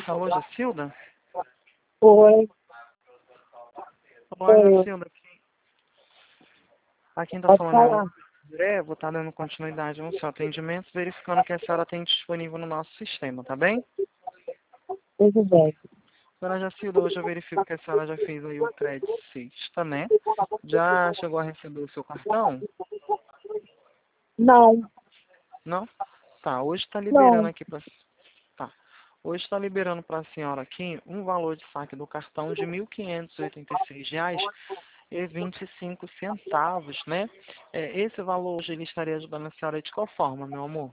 Alô, Jacilda? Oi. Olá, Oi. Jacilda. Aqui quem está Pode falando é falar. o André. Vou estar dando continuidade no seu atendimento, verificando que a senhora tem disponível no nosso sistema, tá bem? Tudo bem. Dona Jacilda, hoje eu verifico que a senhora já fez aí o crédito sexta, né? Já chegou a receber o seu cartão? Não, Não? Tá, hoje está liberando não. aqui para... Tá. Hoje está liberando para a senhora aqui um valor de saque do cartão de R$ 1.586,25, né? Esse valor hoje ele estaria ajudando a senhora de qual forma, meu amor?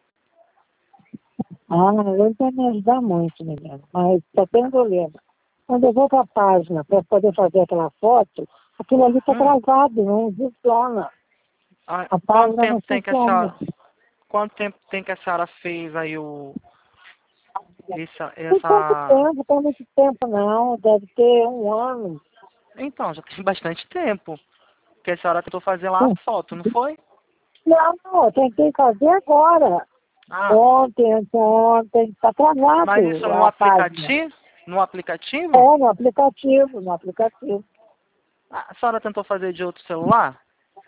Ele vai me ajudar muito, menina. Mas só tem um problema. Quando eu vou para a página para poder fazer aquela foto, aquilo ali está travado, não funciona. Ah, A página não funciona. quanto tempo tem que a senhora fez aí Tem pouco essa... tempo, tem muito tempo não. Deve ter um ano. Então, já tem bastante tempo que a senhora tentou fazer lá a foto, não foi? Não, eu tentei fazer agora. Ah, Ontem, está mas isso travado no a página. aplicativo? No aplicativo? É, no aplicativo. A senhora tentou fazer de outro celular?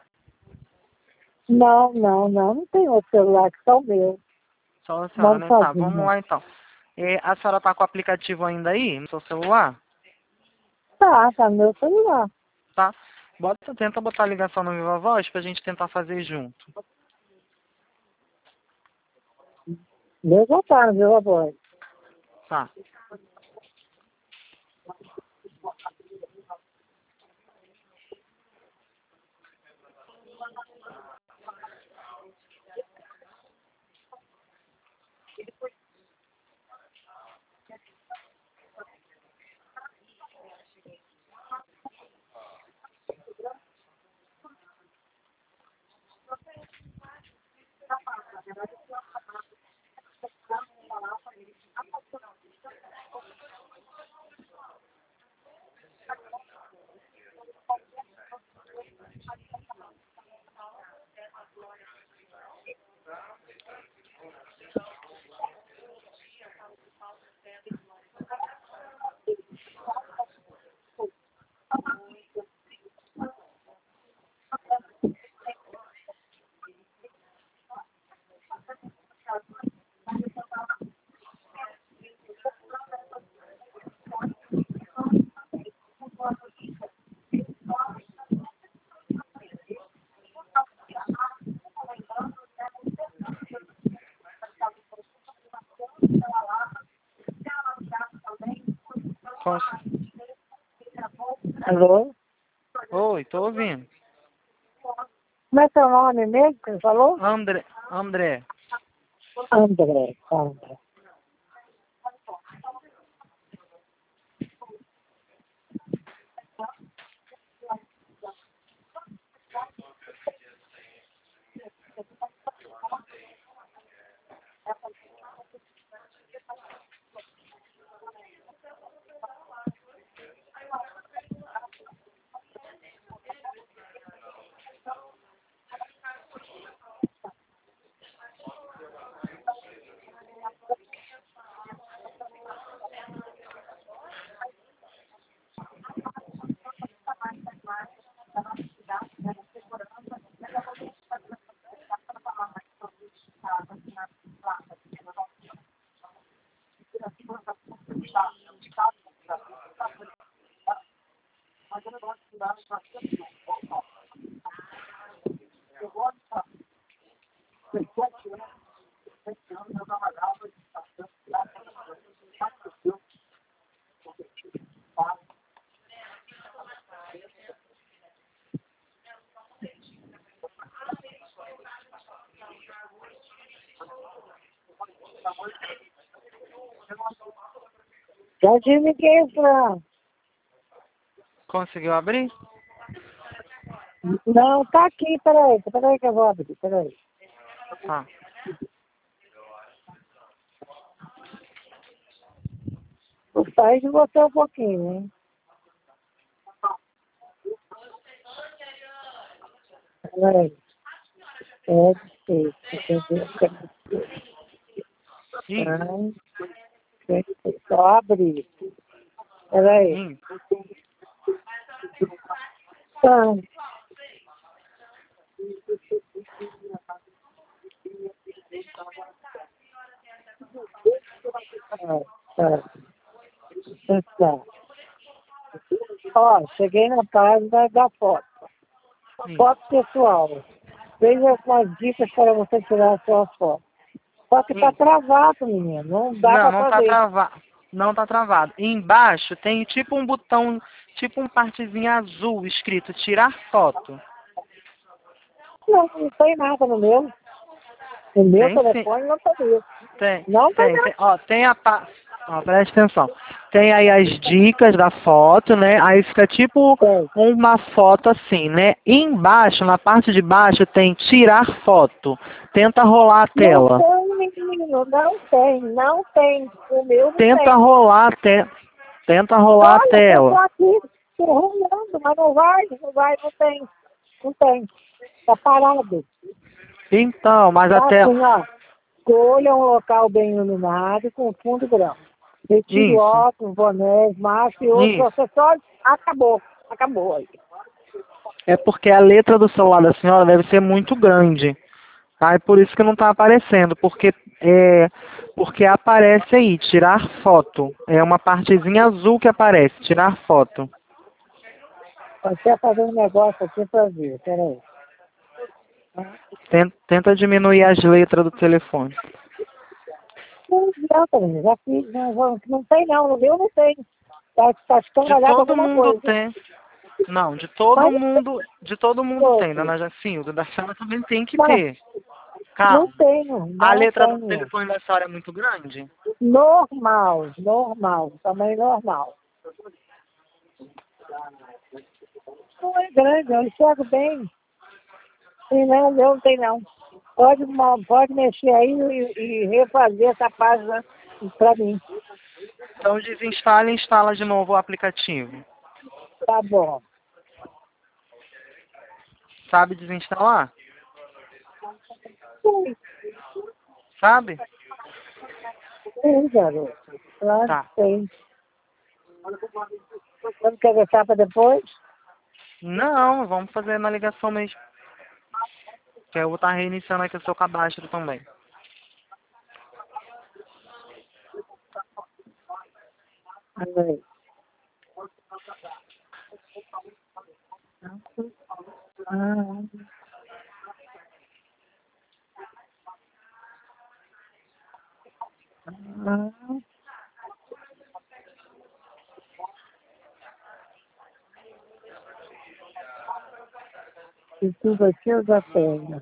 Não tem outro celular que só o meu. Só a senhora, Moro né? Tá, vamos sozinha. lá então. A senhora tá com o aplicativo ainda aí, no seu celular? Tá no meu celular. Tá? Tenta botar a ligação no Viva Voz pra gente tentar fazer junto. Meu já tá no meu avô. Tá. Cons- Alô? Oi, tô ouvindo. Como é seu nome mesmo que você falou? André. André. Já desliguei pra... Conseguiu abrir? Não, tá aqui, peraí que eu vou abrir, peraí. Tá. O site botou um pouquinho, hein? Peraí. É difícil, entendeu? Ih, Ai, Só abrir. Peraí. Tá. Tá. Ó, cheguei na página da foto. Foto pessoal. Veja as dicas para você tirar a sua foto. Só que tá travado, menino. Não dá Não, pra não tá fazer. travado. Não tá travado. E embaixo tem tipo um botão, tipo um partezinho azul escrito tirar foto. Não tem nada no meu. No meu Tem sim. telefone não tem isso. Tem, Não tem tem, nada. tem. Ó, tem a ó, presta atenção. Tem aí as dicas da foto, né? Aí fica tipo Tem. uma foto assim, né? E embaixo, na parte de baixo, tem tirar foto. Tenta rolar a Não tela. tem, menino. Não tem. Não tem. O meu não Tenta tem. rolar a Tenta rolar a Olha, eu tô tela. aqui rolando, mas não vai, não tem. Não tem. Tá parado. Então, mas Tá até. assim, ó. Escolha um local bem iluminado com fundo branco. Retire Isso, óculos, bonés, máscara e outros isso. acessórios. Acabou. Acabou aí. É porque a letra do celular da senhora deve ser muito grande. Tá? É por isso que não está aparecendo. Porque aparece aí, tirar foto. É uma partezinha azul que aparece, tirar foto. Eu quero fazer um negócio aqui pra ver. Peraí. Tenta diminuir as letras do telefone. Não adianta, menino. Já fiz. Não tem não. No meu não tem. Tá De escangalhado todo alguma mundo coisa. tem. Não, Mas de todo mundo tem, outro. dona Jacinda. Da senhora também tem que Mas ter. não Calma. tenho. A Não letra do tenho. telefone da senhora é muito grande? Normal. Normal. Tamanho normal. Não é grande. Eu enxergo bem. Tem não, meu não tem não. Pode mexer aí e refazer essa página para mim. Então desinstala e instala de novo o aplicativo. Tá bom. Sabe desinstalar? Sim, Sabe? sim, garoto. Claro Tá. que tem. Vamos quer deixar para depois? Não, vamos fazer na ligação mesmo. Que eu vou estar reiniciando aqui o seu cadastro também. Aí. Ah, ah, e tudo aqui eu já tenho.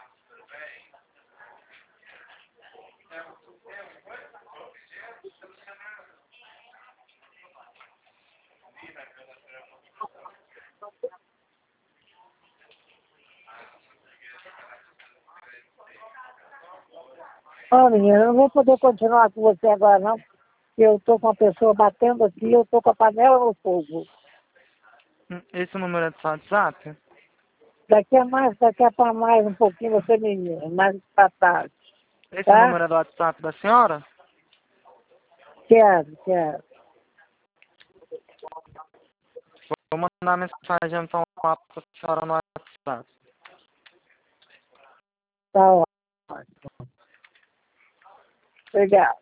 Ó, menina, eu não vou poder continuar com você agora, não. Eu tô com a pessoa batendo aqui, eu tô com a panela no fogo. Esse número é do seu WhatsApp? Daqui a para mais um pouquinho você me mais pra tarde, Esse tá? número é do WhatsApp da senhora? Quero. Vou mandar mensagem então lá para a senhora no WhatsApp. Tá ótimo. Obrigado.